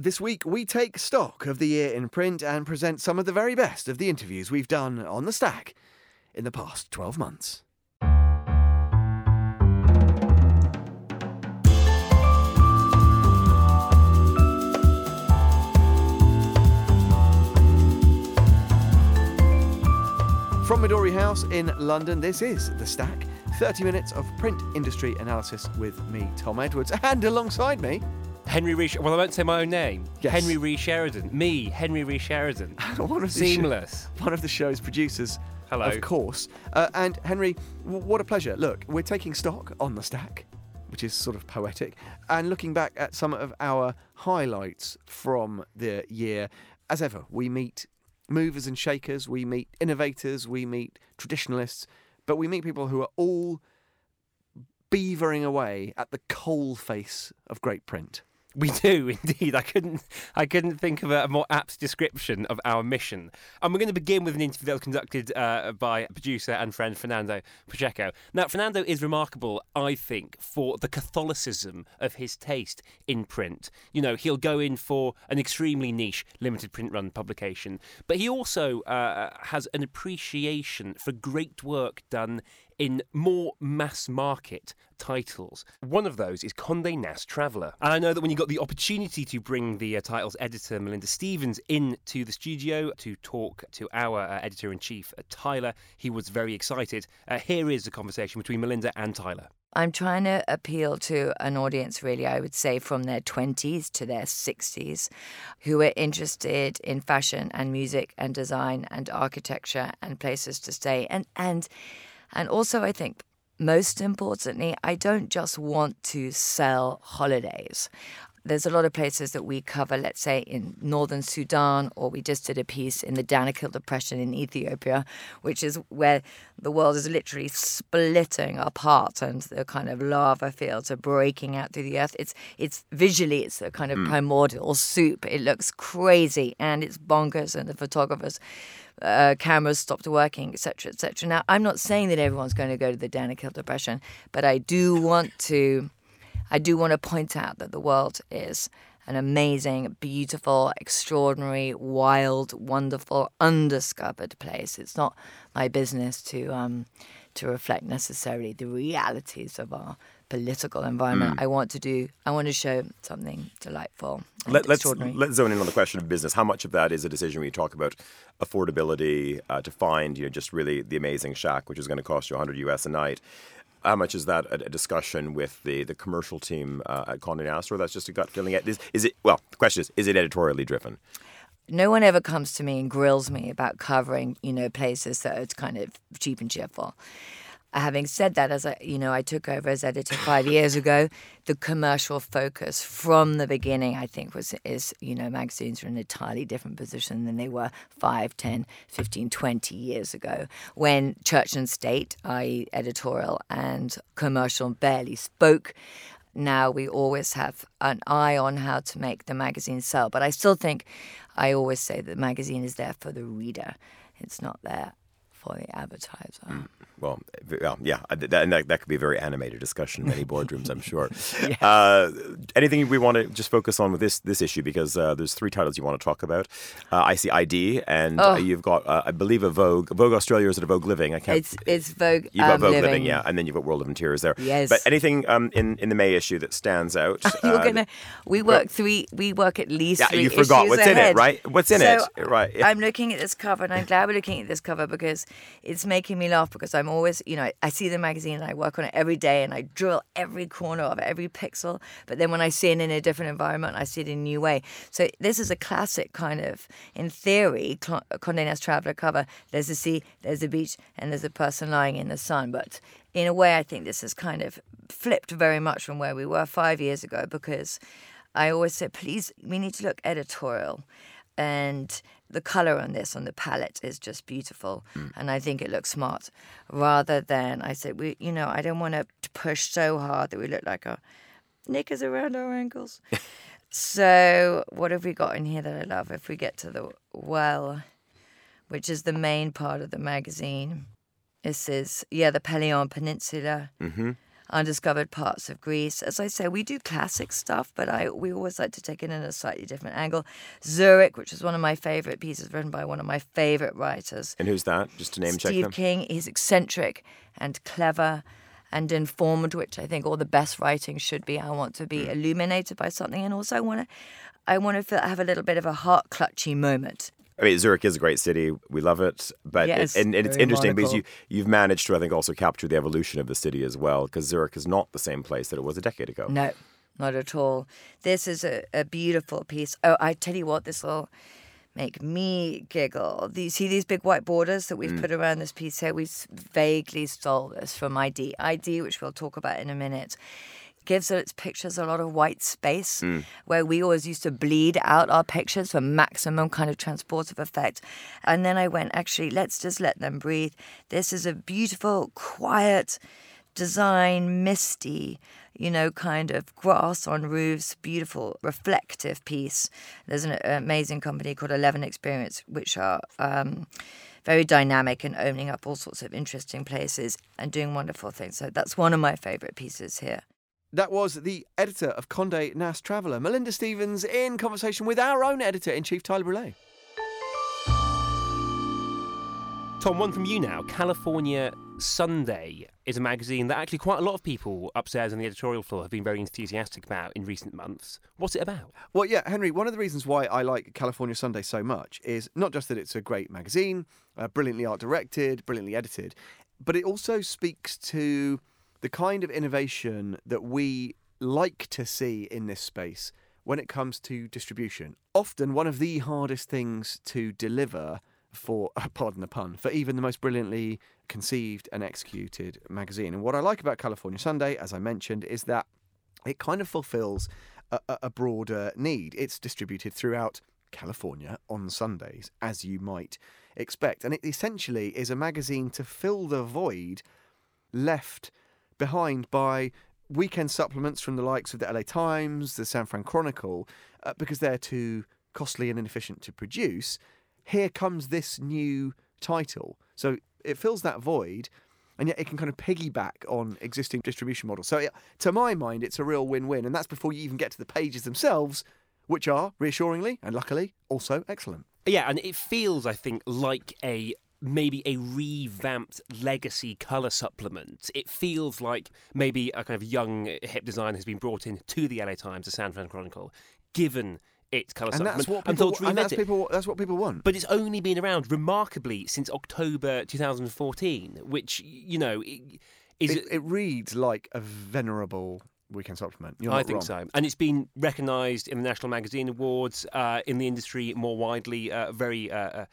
This week, we take stock of the year in print and present some of the very best of the interviews we've done on the stack in the past 12 months. From Midori House in London, this is The Stack, 30 minutes of print industry analysis with me, Tom Edwards, and alongside me... Henry Ree... Well, I won't say my own name. Yes. Henry Ree Sheridan. Me, Henry Ree Sheridan. Seamless. One of the show's producers, Hello. of course. And Henry, what a pleasure. Look, we're taking stock on The Stack, which is sort of poetic, and looking back at some of our highlights from the year. As ever, we meet movers and shakers, we meet innovators, we meet traditionalists, but we meet people who are all beavering away at the coal face of great print. We do, indeed. I couldn't think of a more apt description of our mission. And we're going to begin with an interview that was conducted by producer and friend Fernando Pacheco. Now, Fernando is remarkable, I think, for the Catholicism of his taste in print. You know, he'll go in for an extremely niche limited print run publication, but he also has an appreciation for great work done in more mass market titles. One of those is Condé Nast Traveller. And I know that when you got the opportunity to bring the title's editor, Melinda Stevens, into the studio to talk to our editor-in-chief, Tyler, he was very excited. Here is the conversation between Melinda and Tyler. I'm trying to appeal to an audience, really, I would say, from their 20s to their 60s, who are interested in fashion and music and design and architecture and places to stay. And also, I think, most importantly, I don't just want to sell holidays. There's a lot of places that we cover, let's say, in northern Sudan, or we just did a piece in the Danakil Depression in Ethiopia, which is where the world is literally splitting apart and the kind of lava fields are breaking out through the earth. It's visually, it's a kind of primordial soup. It looks crazy and it's bonkers, and the photographers... cameras stopped working, etc., etc. Now, I'm not saying that everyone's going to go to the Danakil Depression, but I do want to point out that the world is an amazing, beautiful, extraordinary, wild, wonderful, undiscovered place. It's not my business to reflect necessarily the realities of our political environment. I want to show something delightful. Let's zone in on the question of business. How much of that is a decision when you talk about affordability to find, just really the amazing shack, which is going to cost you $100 a night? How much is that a discussion with the commercial team at Condé Nast, or that's just a gut feeling? The question is it editorially driven? No one ever comes to me and grills me about covering, places that are kind of cheap and cheerful. Having said that, as I took over as editor 5 years ago, the commercial focus from the beginning, I think, is magazines are in an entirely different position than they were 5, 10, 15, 20 years ago, when Church and State, i.e. editorial and commercial, barely spoke. Now we always have an eye on how to make the magazine sell. But I still think, I always say that the magazine is there for the reader. It's not there for the advertiser. Well, yeah, that could be a very animated discussion in many boardrooms, I'm sure. Yes. Anything we want to just focus on with this issue, because there's 3 titles you want to talk about. I see ID, and you've got, I believe, a Vogue Australia, or is it a Vogue Living? It's Vogue. You've got Vogue Living, yeah, and then you've got World of Interiors there. Yes. But anything in the May issue that stands out? We work at least 3 you forgot issues what's ahead. in it, right? What's in it, right? Yeah. I'm looking at this cover, and I'm glad we're looking at this cover because it's making me laugh, because I'm always, I see the magazine and I work on it every day and I drill every corner of it, every pixel. But then when I see it in a different environment, I see it in a new way. So this is a classic kind of, in theory, Condé Nast Traveller cover. There's a sea, there's a beach, and there's a person lying in the sun. But in a way, I think this has kind of flipped very much from where we were 5 years ago, because I always say, please, we need to look editorial. And the colour on the palette is just beautiful, and I think it looks smart. Rather than, I said, I don't want to push so hard that we look like our knickers around our ankles. So what have we got in here that I love? If we get to the well, which is the main part of the magazine, this is the Pelion Peninsula. undiscovered parts of Greece. As I say, we do classic stuff, but we always like to take it in a slightly different angle. Zurich, which is one of my favorite pieces, written by one of my favorite writers. And who's that? Just to name check them. Steve King. He's eccentric and clever and informed, which I think all the best writing should be. I want to be illuminated by something, and also I want to have a little bit of a heart-clutchy moment. I mean, Zurich is a great city. We love it. But Yes, and it's very interesting because monocle. you've managed to, I think, also capture the evolution of the city as well, because Zurich is not the same place that it was a decade ago. No, not at all. This is a beautiful piece. Oh, I tell you what, this will make me giggle. See these big white borders that we've put around this piece here? We vaguely stole this from ID. ID, which we'll talk about in a minute, gives its pictures a lot of white space, where we always used to bleed out our pictures for maximum kind of transportive effect. And then I went, actually, let's just let them breathe. This is a beautiful, quiet design, misty, kind of grass on roofs, beautiful, reflective piece. There's an amazing company called 11 Experience, which are very dynamic and opening up all sorts of interesting places and doing wonderful things. So that's one of my favourite pieces here. That was the editor of Condé Nast Traveller, Melinda Stevens, in conversation with our own editor-in-chief, Tyler Brûlé. Tom, one from you now. California Sunday is a magazine that actually quite a lot of people upstairs on the editorial floor have been very enthusiastic about in recent months. What's it about? Well, yeah, Henry, one of the reasons why I like California Sunday so much is not just that it's a great magazine, brilliantly art-directed, brilliantly edited, but it also speaks to the kind of innovation that we like to see in this space when it comes to distribution. Often one of the hardest things to deliver for, pardon the pun, for even the most brilliantly conceived and executed magazine. And what I like about California Sunday, as I mentioned, is that it kind of fulfills a broader need. It's distributed throughout California on Sundays, as you might expect. And it essentially is a magazine to fill the void left behind by weekend supplements from the likes of the LA Times, the San Fran Chronicle, because they're too costly and inefficient to produce. Here comes this new title. So it fills that void, and yet it can kind of piggyback on existing distribution models. So to my mind, it's a real win-win, and that's before you even get to the pages themselves, which are, reassuringly and luckily, also excellent. Yeah, and it feels, I think, like maybe a revamped legacy colour supplement. It feels like maybe a kind of young, hip design has been brought in to the LA Times, the San Fran Chronicle, given its colour supplement. That's what people want. But it's only been around remarkably since October 2014, which, is... It reads like a venerable weekend supplement. You're not I think wrong. so. And it's been recognised in the National Magazine Awards, in the industry more widely, very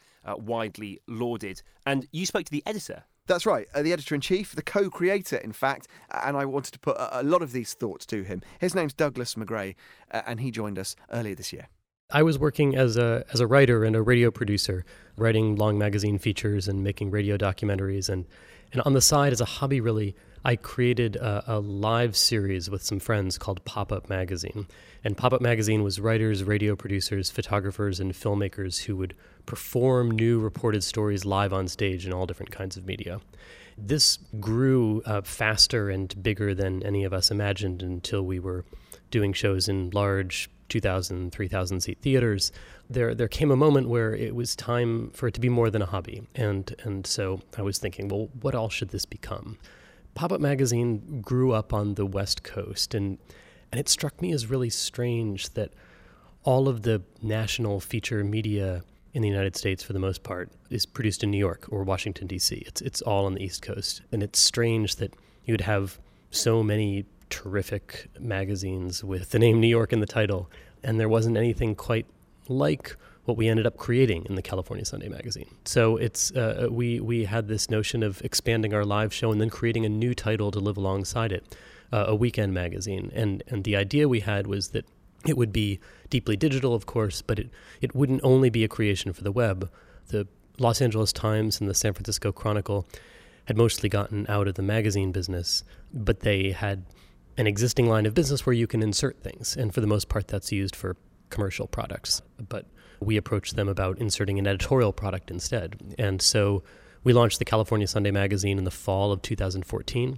widely lauded. And you spoke to the editor. That's right, the editor-in-chief, the co-creator, in fact, and I wanted to put a lot of these thoughts to him. His name's Douglas McGray, and he joined us earlier this year. I was working as a writer and a radio producer, writing long magazine features and making radio documentaries. And on the side, as a hobby, really, I created a live series with some friends called Pop-Up Magazine. And Pop-Up Magazine was writers, radio producers, photographers, and filmmakers who would perform new reported stories live on stage in all different kinds of media. This grew faster and bigger than any of us imagined until we were doing shows in large 2,000, 3,000 seat theaters. There came a moment where it was time for it to be more than a hobby. And so I was thinking, well, what else should this become? Pop-Up Magazine grew up on the West Coast, and it struck me as really strange that all of the national feature media in the United States, for the most part, is produced in New York or Washington, D.C. It's all on the East Coast. And it's strange that you would have so many terrific magazines with the name New York in the title, and there wasn't anything quite like what we ended up creating in the California Sunday magazine. So it's we had this notion of expanding our live show and then creating a new title to live alongside it, a weekend magazine. And the idea we had was that it would be deeply digital, of course, but it wouldn't only be a creation for the web. The Los Angeles Times and the San Francisco Chronicle had mostly gotten out of the magazine business, but they had an existing line of business where you can insert things. And for the most part, that's used for commercial products. But we approached them about inserting an editorial product instead. And so we launched the California Sunday magazine in the fall of 2014.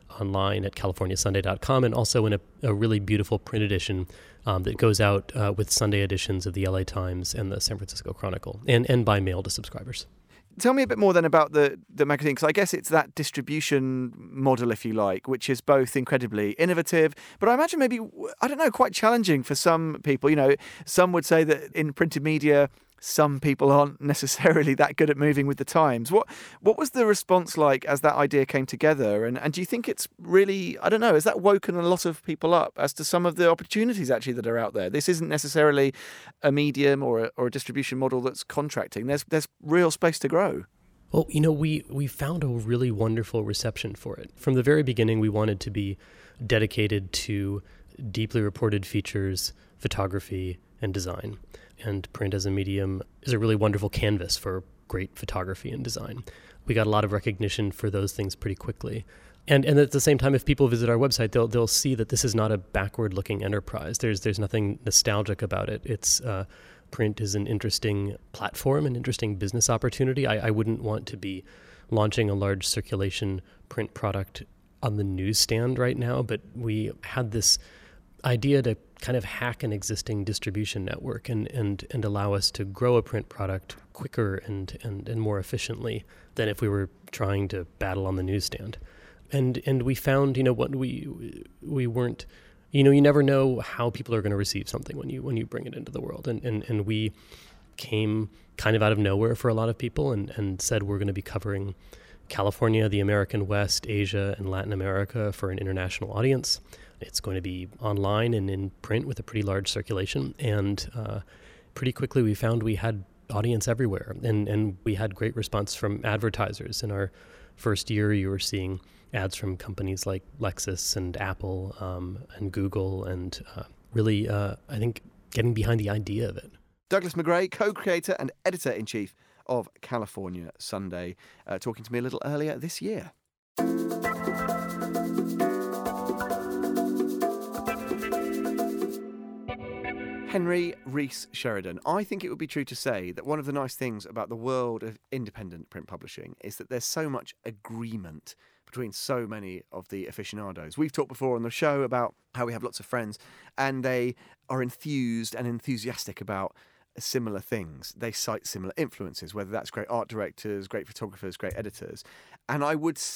online at californiasunday.com, and also in a really beautiful print edition that goes out with Sunday editions of the LA Times and the San Francisco Chronicle, and by mail to subscribers. Tell me a bit more then about the magazine, because I guess it's that distribution model, if you like, which is both incredibly innovative, but I imagine maybe, I don't know, quite challenging for some people. You know, some would say that in printed media, some people aren't necessarily that good at moving with the times. What was the response like as that idea came together? And do you think it's really, I don't know, has that woken a lot of people up as to some of the opportunities actually that are out there? This isn't necessarily a medium or a distribution model that's contracting. There's real space to grow. Well, you know, we found a really wonderful reception for it. From the very beginning, we wanted to be dedicated to deeply reported features, photography, and design. And print as a medium is a really wonderful canvas for great photography and design. We got a lot of recognition for those things pretty quickly. And at the same time, if people visit our website, they'll see that this is not a backward-looking enterprise. There's nothing nostalgic about it. It's print is an interesting platform, an interesting business opportunity. I wouldn't want to be launching a large circulation print product on the newsstand right now, but we had this idea to kind of hack an existing distribution network and allow us to grow a print product quicker and more efficiently than if we were trying to battle on the newsstand. And we found, what we weren't, you never know how people are going to receive something when you bring it into the world. And we came kind of out of nowhere for a lot of people and said we're going to be covering California, the American West, Asia, and Latin America for an international audience. It's going to be online and in print with a pretty large circulation. And pretty quickly we found we had audience everywhere. And we had great response from advertisers. In our first year, you were seeing ads from companies like Lexus and Apple and Google, and really, I think, getting behind the idea of it. Douglas McGray, co-creator and editor-in-chief of California Sunday, talking to me a little earlier this year. Henry Rees Sheridan. I think it would be true to say that one of the nice things about the world of independent print publishing is that there's so much agreement between so many of the aficionados. We've talked before on the show about how we have lots of friends and they are enthused and enthusiastic about similar things. They cite similar influences, whether that's great art directors, great photographers, great editors. And I would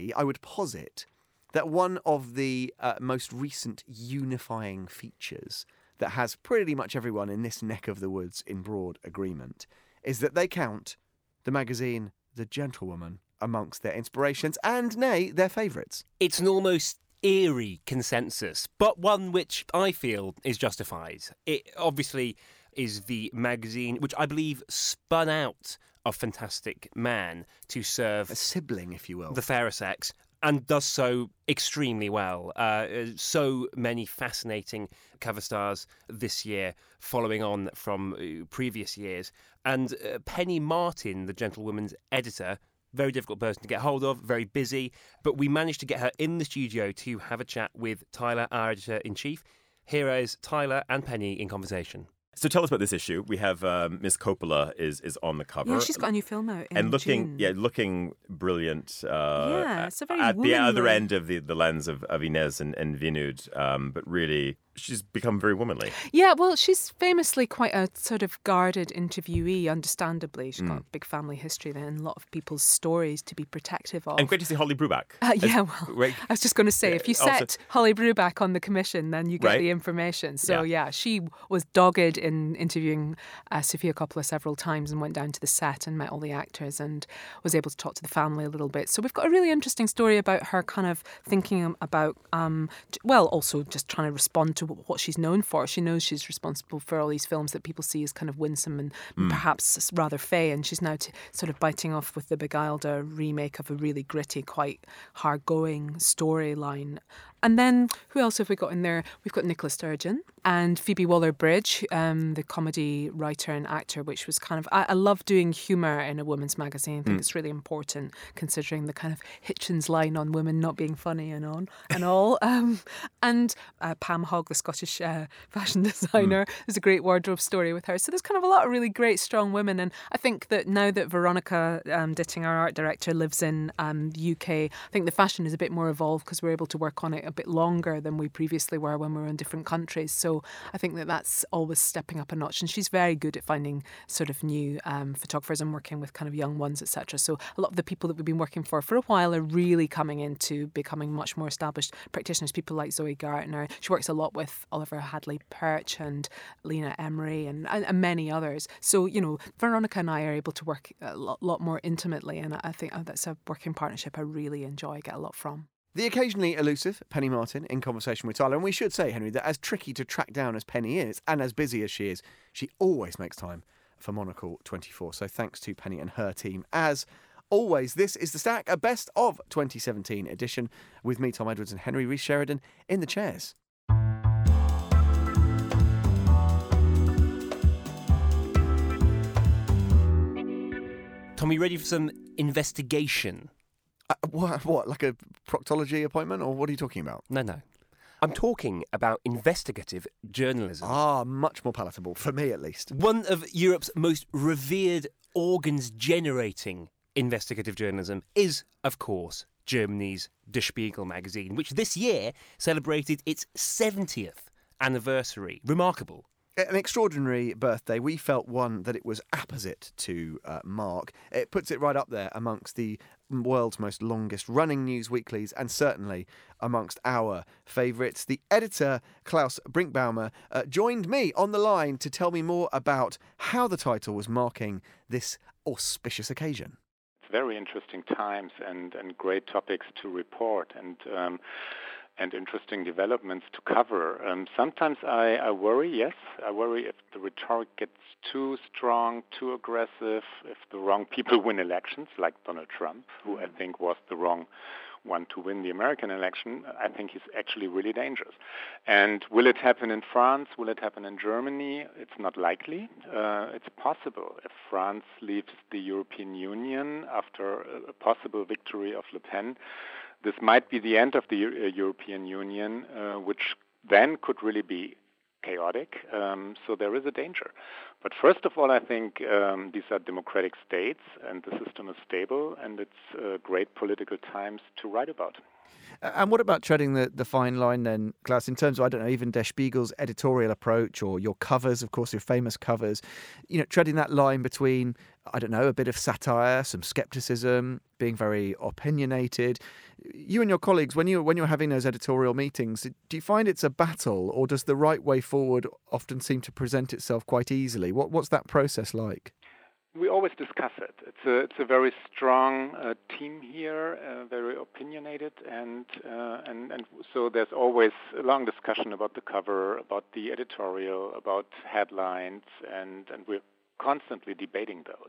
posit that one of the most recent unifying features that has pretty much everyone in this neck of the woods in broad agreement is that they count the magazine The Gentlewoman amongst their inspirations and, nay, their favourites. It's an almost eerie consensus, but one which I feel is justified. It obviously is the magazine which I believe spun out of Fantastic Man to serve a sibling, if you will, the fairer sex, and does so extremely well. So many fascinating cover stars this year, following on from previous years. And Penny Martin, the Gentlewoman's editor, very difficult person to get hold of, very busy, but we managed to get her in the studio to have a chat with Tyler, our editor-in-chief. Here is Tyler and Penny in conversation. So tell us about this issue. We have Miss Coppola is on the cover. Yeah, she's got a new film out in looking June. looking brilliant. It's a very at womanly... the other end of the lens of Inez and Vinud, but really she's become very womanly. Yeah, well, she's famously quite a sort of guarded interviewee, understandably. She's got a big family history there and a lot of people's stories to be protective of. And great to see Holly Bruback. I was just going to say, if you set Holly Bruback on the commission, then you get the information. So, she was dogged in interviewing Sofia Coppola several times and went down to the set and met all the actors and was able to talk to the family a little bit. So we've got a really interesting story about her kind of thinking about, also just trying to respond to what she's known for. She knows she's responsible for all these films that people see as kind of winsome and perhaps rather fey, and she's now sort of biting off with the Beguiled, a remake of a really gritty, quite hard-going storyline. And then who else have we got in there? We've got Nicola Sturgeon and Phoebe Waller-Bridge, the comedy writer and actor, which was kind of... I love doing humour in a women's magazine. I think it's really important, considering the kind of Hitchens line on women not being funny and all. And Pam Hogg, the Scottish fashion designer. There's a great wardrobe story with her. So there's kind of a lot of really great, strong women. And I think that now that Veronica Ditting, our art director, lives in the UK, I think the fashion is a bit more evolved because we're able to work on it a bit longer than we previously were when we were in different countries. So I think that that's always stepping up a notch. And she's very good at finding sort of new photographers and working with kind of young ones, etc. So a lot of the people that we've been working for a while are really coming into becoming much more established practitioners. People like Zoe Gartner. She works a lot with Oliver Hadley Perch and Lena Emery and many others. So, you know, Veronica and I are able to work a lot more intimately, and I think that's a working partnership I really enjoy, get a lot from. The occasionally elusive Penny Martin in conversation with Tyler. And we should say, Henry, that as tricky to track down as Penny is, and as busy as she is, she always makes time for Monocle 24. So thanks to Penny and her team. As always, this is The Stack, a best of 2017 edition, with me, Tom Edwards, and Henry Rees Sheridan in the chairs. Tom, are you ready for some investigation? What, like a proctology appointment, or what are you talking about? No. I'm talking about investigative journalism. Much more palatable, for me at least. One of Europe's most revered organs-generating investigative journalism is, of course, Germany's Der Spiegel magazine, which this year celebrated its 70th anniversary. Remarkable. An extraordinary birthday. We felt one that it was apposite to mark. It puts it right up there amongst the world's most longest running news weeklies, and certainly amongst our favourites. The editor, Klaus Brinkbaumer, joined me on the line to tell me more about how the title was marking this auspicious occasion. It's very interesting times and great topics to report and interesting developments to cover. Sometimes I worry, yes. I worry if the rhetoric gets too strong, too aggressive, if the wrong people win elections, like Donald Trump, who I think was the wrong one to win the American election. I think he's actually really dangerous. And will it happen in France? Will it happen in Germany? It's not likely. It's possible. If France leaves the European Union after a possible victory of Le Pen, this might be the end of the European Union, which then could really be chaotic. So there is a danger. But first of all, I think these are democratic states and the system is stable, and it's great political times to write about. And what about treading the fine line then, Klaus, in terms of, I don't know, even Der Spiegel's editorial approach or your covers, of course, your famous covers, you know, treading that line between, I don't know, a bit of satire, some scepticism, being very opinionated. You and your colleagues, when you're having those editorial meetings, do you find it's a battle, or does the right way forward often seem to present itself quite easily? What's that process like? We always discuss it. It's a very strong team here, very opinionated, and so there's always a long discussion about the cover, about the editorial, about headlines, and we're constantly debating those.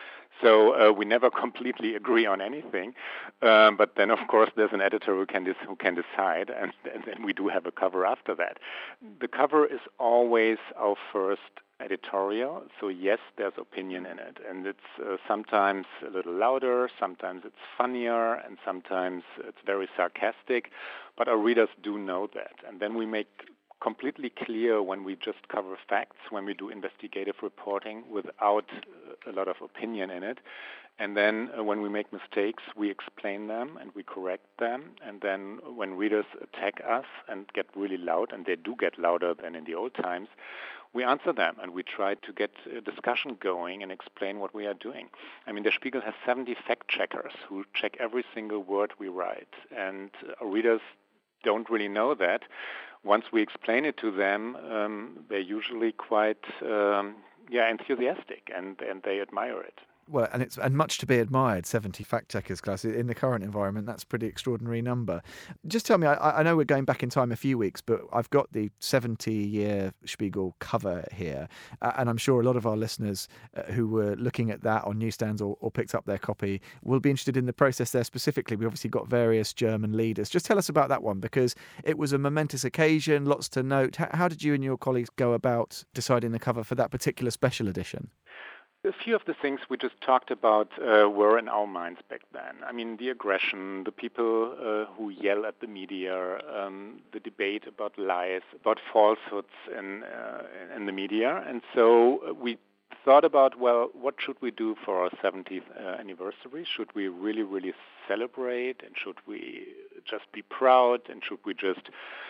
So we never completely agree on anything, but then of course there's an editor who can decide, and then we do have a cover after that. The cover is always our first editorial, so yes, there's opinion in it, and it's sometimes a little louder, sometimes it's funnier, and sometimes it's very sarcastic, but our readers do know that. And then we make completely clear when we just cover facts, when we do investigative reporting without a lot of opinion in it. And then when we make mistakes, we explain them and we correct them. And then when readers attack us and get really loud, and they do get louder than in the old times, we answer them and we try to get a discussion going and explain what we are doing. I mean, Der Spiegel has 70 fact-checkers who check every single word we write. And our readers don't really know that. Once we explain it to them, they're usually quite enthusiastic and they admire it. Well, and much to be admired, 70 fact-checkers class. In the current environment, that's a pretty extraordinary number. Just tell me, I know we're going back in time a few weeks, but I've got the 70-year Spiegel cover here, and I'm sure a lot of our listeners who were looking at that on newsstands or picked up their copy will be interested in the process there specifically. We obviously got various German leaders. Just tell us about that one, because it was a momentous occasion, lots to note. How did you and your colleagues go about deciding the cover for that particular special edition? A few of the things we just talked about were in our minds back then. I mean, the aggression, the people who yell at the media, the debate about lies, about falsehoods in the media. And so we thought about, well, what should we do for our 70th anniversary? Should we really, really celebrate? And should we just be proud? And should we just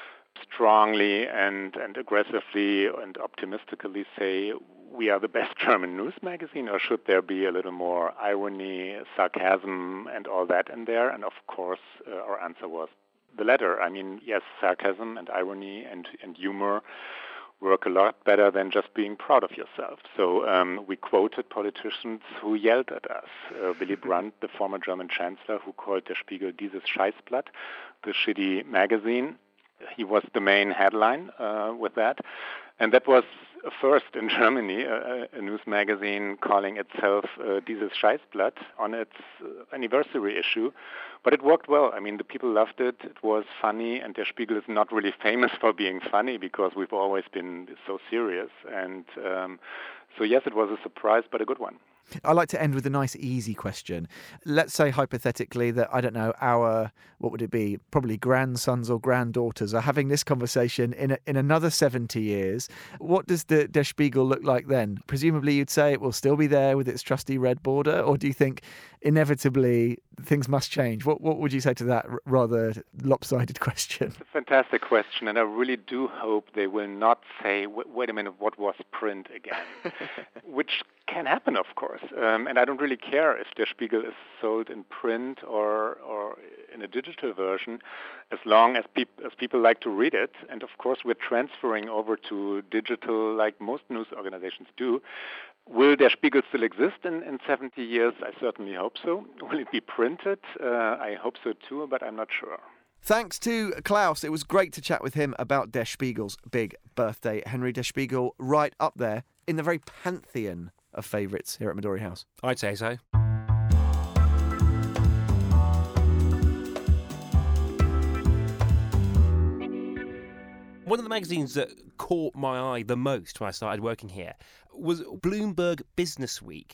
strongly and aggressively and optimistically say we are the best German news magazine, or should there be a little more irony, sarcasm, and all that in there? And of course, our answer was the latter. I mean, yes, sarcasm and irony and humor work a lot better than just being proud of yourself. So we quoted politicians who yelled at us. Willy Brandt, the former German chancellor, who called Der Spiegel dieses Scheißblatt, the shitty magazine. He was the main headline with that. And that was a first in Germany, a news magazine calling itself Dieses Scheißblatt on its anniversary issue. But it worked well. I mean, the people loved it. It was funny, and Der Spiegel is not really famous for being funny because we've always been so serious. And so, yes, it was a surprise, but a good one. I like to end with a nice, easy question. Let's say, hypothetically, that, I don't know, our, what would it be, probably grandsons or granddaughters are having this conversation in another 70 years. What does the Der Spiegel look like then? Presumably you'd say it will still be there with its trusty red border, or do you think inevitably things must change? What would you say to that rather lopsided question? It's a fantastic question, and I really do hope they will not say, wait a minute, what was print again? Which can happen, of course. And I don't really care if Der Spiegel is sold in print or in a digital version, as long as people like to read it. And of course, we're transferring over to digital like most news organizations do. Will Der Spiegel still exist in 70 years? I certainly hope so. Will it be printed? I hope so too, but I'm not sure. Thanks to Klaus. It was great to chat with him about Der Spiegel's big birthday. Henry Der Spiegel, right up there in the very pantheon of favourites here at Midori House. I'd say so. One of the magazines that caught my eye the most when I started working here was Bloomberg Businessweek,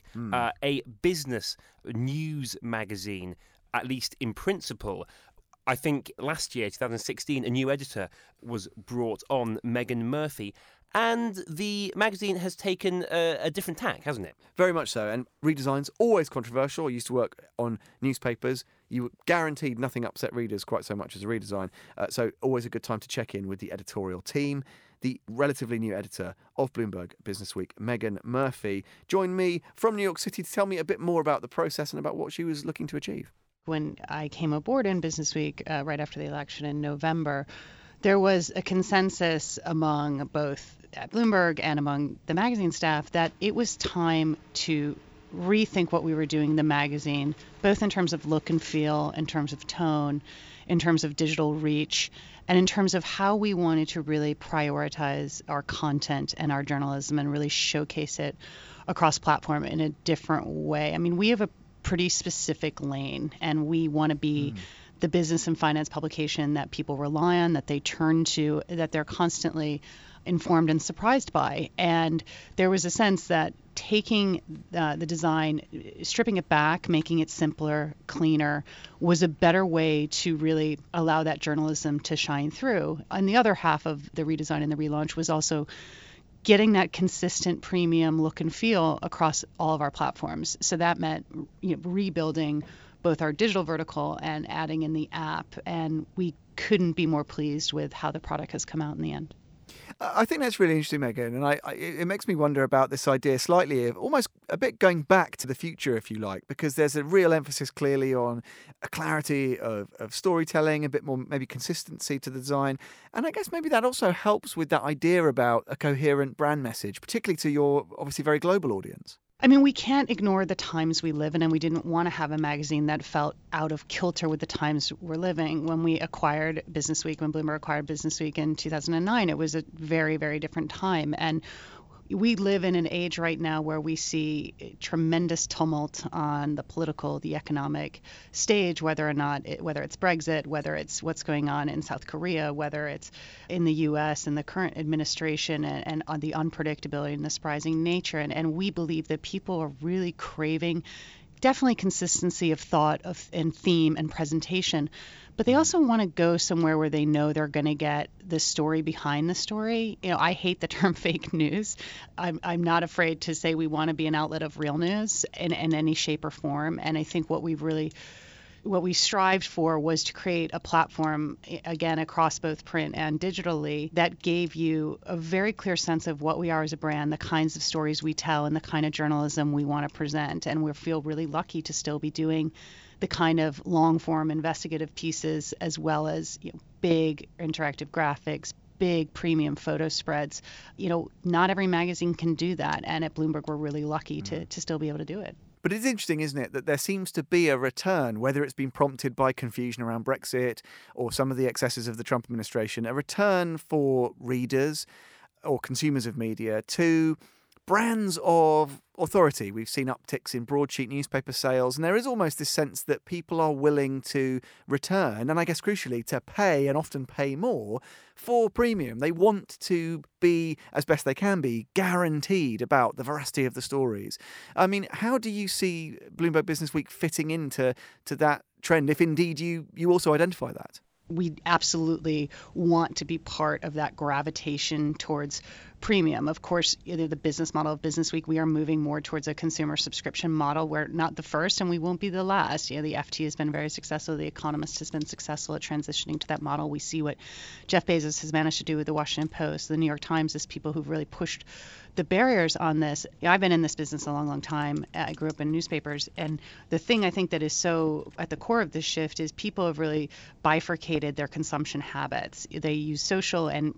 a business news magazine, at least in principle. I think last year, 2016, a new editor was brought on, Megan Murphy, and the magazine has taken a different tack, hasn't it? Very much so. And redesign's always controversial. I used to work on newspapers. You were guaranteed nothing upset readers quite so much as a redesign. So always a good time to check in with the editorial team. The relatively new editor of Bloomberg Businessweek, Megan Murphy, joined me from New York City to tell me a bit more about the process and about what she was looking to achieve. When I came aboard in Businessweek right after the election in November, there was a consensus among both at Bloomberg and among the magazine staff that it was time to rethink what we were doing in the magazine, both in terms of look and feel, in terms of tone, in terms of digital reach, and in terms of how we wanted to really prioritize our content and our journalism and really showcase it across platform in a different way. I mean, we have a pretty specific lane, and we want to be the business and finance publication that people rely on, that they turn to, that they're constantly informed and surprised by. And there was a sense that taking the design, stripping it back, making it simpler, cleaner, was a better way to really allow that journalism to shine through. And the other half of the redesign and the relaunch was also getting that consistent premium look and feel across all of our platforms. So that meant rebuilding both our digital vertical and adding in the app. And we couldn't be more pleased with how the product has come out in the end. I think that's really interesting, Megan, and it makes me wonder about this idea slightly of almost a bit going back to the future, if you like, because there's a real emphasis clearly on a clarity of storytelling, a bit more maybe consistency to the design, and I guess maybe that also helps with that idea about a coherent brand message, particularly to your obviously very global audience. I mean, we can't ignore the times we live in, and we didn't want to have a magazine that felt out of kilter with the times we're living. When we acquired Business Week, when Bloomberg acquired Business Week in 2009, it was a very, very different time. And we live in an age right now where we see tremendous tumult on the political, the economic stage, whether it's Brexit, whether it's what's going on in South Korea, whether it's in the U.S. and the current administration and on the unpredictability and the surprising nature. And we believe that people are really craving definitely consistency of thought and theme and presentation. But they also want to go somewhere where they know they're going to get the story behind the story. I hate the term fake news. I'm not afraid to say we want to be an outlet of real news in any shape or form. And I think what we strived for was to create a platform, again, across both print and digitally, that gave you a very clear sense of what we are as a brand, the kinds of stories we tell, and the kind of journalism we want to present. And we feel really lucky to still be doing the kind of long-form investigative pieces, as well as big interactive graphics, big premium photo spreads. Not every magazine can do that. And at Bloomberg, we're really lucky to still be able to do it. But it's interesting, isn't it, that there seems to be a return, whether it's been prompted by confusion around Brexit or some of the excesses of the Trump administration, a return for readers or consumers of media to brands of authority. We've seen upticks in broadsheet newspaper sales, and there is almost this sense that people are willing to return, and I guess crucially to pay, and often pay more, for premium. They want to be, as best they can be, guaranteed about the veracity of the stories. I mean, how do you see Bloomberg Business Week fitting into that trend, if indeed you also identify that? We absolutely want to be part of that gravitation towards premium. Of course, the business model of Business Week, we are moving more towards a consumer subscription model. We're not the first, and we won't be the last. The FT has been very successful. The Economist has been successful at transitioning to that model. We see what Jeff Bezos has managed to do with the Washington Post, the New York Times, as people who've really pushed the barriers on this. I've been in this business a long, long time. I grew up in newspapers, and the thing I think that is so at the core of this shift is people have really bifurcated their consumption habits. They use social and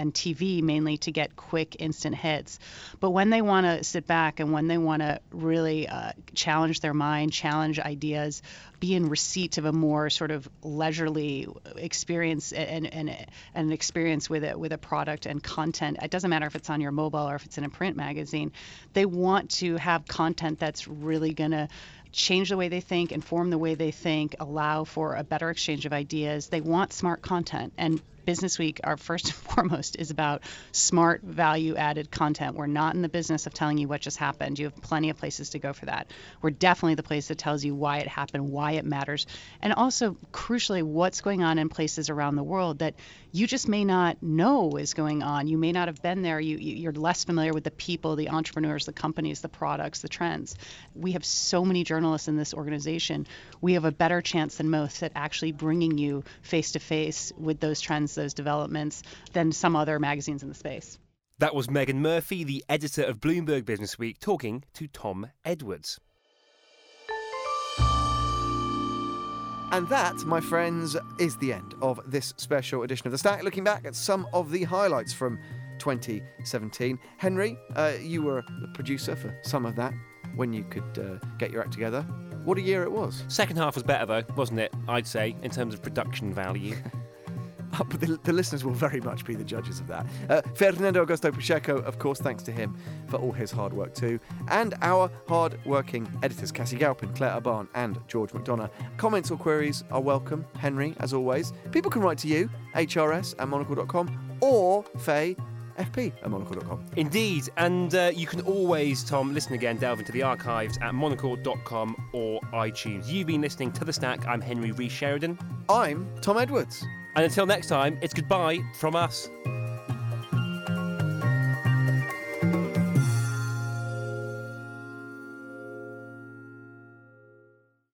TV mainly to get quick, instant hits. But when they want to sit back and when they want to really challenge their mind, challenge ideas, be in receipt of a more sort of leisurely experience and an experience with a product and content, it doesn't matter if it's on your mobile or if it's in a print magazine, they want to have content that's really going to change the way they think, inform the way they think, allow for a better exchange of ideas. They want smart content. And Business Week, our first and foremost, is about smart, value-added content. We're not in the business of telling you what just happened. You have plenty of places to go for that. We're definitely the place that tells you why it happened, why it matters, and also, crucially, what's going on in places around the world that you just may not know is going on. You may not have been there. You're less familiar with the people, the entrepreneurs, the companies, the products, the trends. We have so many journalists in this organization. We have a better chance than most at actually bringing you face-to-face with those trends, those developments, than some other magazines in the space. That was Megan Murphy, the editor of Bloomberg Business Week, talking to Tom Edwards. And that, my friends, is the end of this special edition of The Stack, looking back at some of the highlights from 2017. Henry, you were the producer for some of that when you could get your act together. What a year it was. Second half was better, though, wasn't it? I'd say, in terms of production value. But the listeners will very much be the judges of that. Fernando Augusto Pacheco, of course, thanks to him for all his hard work too. And our hard-working editors, Cassie Galpin, Claire Abarn and George McDonough. Comments or queries are welcome. Henry, as always. People can write to you, hrs@monocle.com, or Faye, fp@monocle.com. Indeed, and you can always, Tom, listen again, delve into the archives at monocle.com or iTunes. You've been listening to The Stack. I'm Henry Rees Sheridan. I'm Tom Edwards. And until next time, it's goodbye from us.